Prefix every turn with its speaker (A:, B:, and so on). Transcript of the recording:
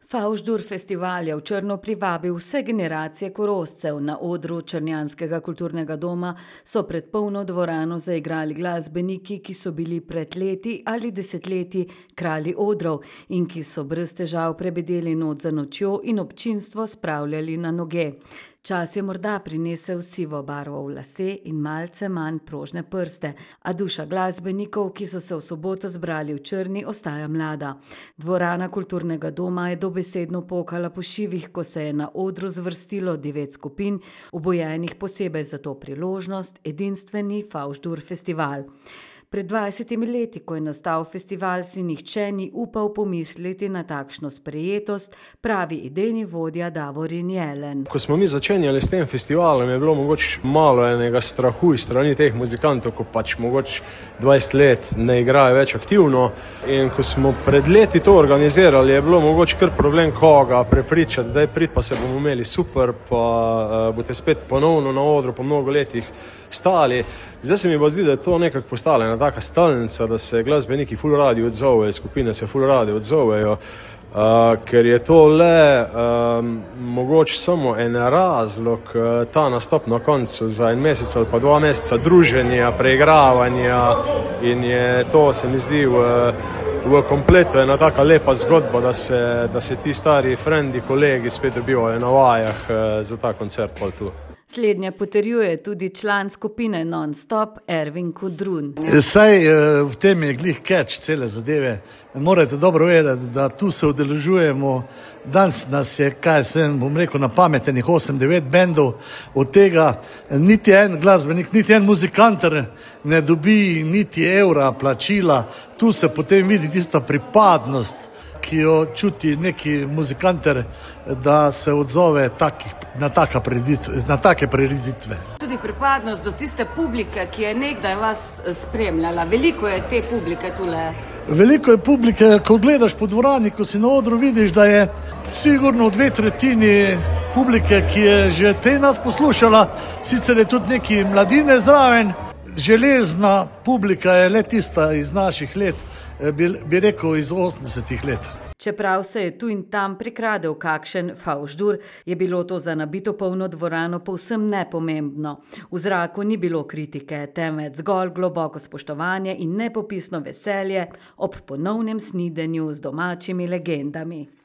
A: Favždur festival je v Črno privabil vse generacije Korošcev. Na odru črnjanskega kulturnega doma so pred polno dvorano zaigrali glasbeniki, ki so bili pred leti ali desetletji kralji odrov in ki so brez težav prebedeli noč za nočjo in občinstvo spravljali na noge. Čas je morda prinesel sivo barvo v lase in malce manj prožne prste, a duša glasbenikov, ki so se v soboto zbrali v Črni, ostaja mlada. Dvorana kulturnega doma je dobesedno pokala po šivih, ko se je na odru zvrstilo 9 skupin, obojenih posebej za to priložnost, edinstveni Favždur festival. Pred 20 leti, ko je nastal festival, si nihče ni upal pomisliti na takšno sprejetost, pravi idejni vodja Davorin Jelen.
B: Ko smo mi začenjali s tem festivalom, je bilo mogoče malo enega strahu iz strani teh muzikantov, ko pač mogoče 20 let ne igrajo več aktivno. In ko smo pred leti to organizirali, je bilo mogoče kar problem koga prepričati, da je prid, pa se bomo imeli super, pa boste spet ponovno na odru po mnogo letih stali. Zdaj se mi pa zdi, da je to nekako postala ena taka stalnica, da se glasbeniki ful radi odzovejo, skupine se ful radi odzovejo, ker je to le mogoče samo en razlog, ta nastop na koncu za en mesec ali pa 2 meseca druženja, preigravanja, in je to, se mi zdi, v kompletu ena taka lepa zgodba, da se ti stari frendi, kolegi spet dobivajo na vajah za ta koncert pol tu.
A: Slednje potrjuje tudi član skupine Non-Stop Ervin Kudrun.
C: Saj v tem je glih catch cele zadeve. Morate dobro vedeti, da tu se udeležujemo. Danes nas je, bom rekel, na pametenih 8-9 bendov. Od tega niti en glasbenik, niti en muzikanter ne dobi niti evra plačila. Tu se potem vidi tista pripadnost, ki jo čuti neki muzikanter, da se odzove na take prireditve.
A: Tudi pripadnost do tiste publike, ki je nekdaj vas spremljala. Veliko je te publike tule.
C: Veliko je publike, ko gledaš po dvorani, ko si na odru, vidiš, da je sigurno 2/3 publike, ki je že te nas poslušala. Sicer je tudi neki mladine zraven. Železna publika je le tista iz naših let, bi rekel iz 80 let.
A: Čeprav se je tu in tam prikradel kakšen favždur, je bilo to za nabito polno dvorano povsem nepomembno. V zraku ni bilo kritike, temveč zgolj globoko spoštovanje in nepopisno veselje ob ponovnem snidenju z domačimi legendami.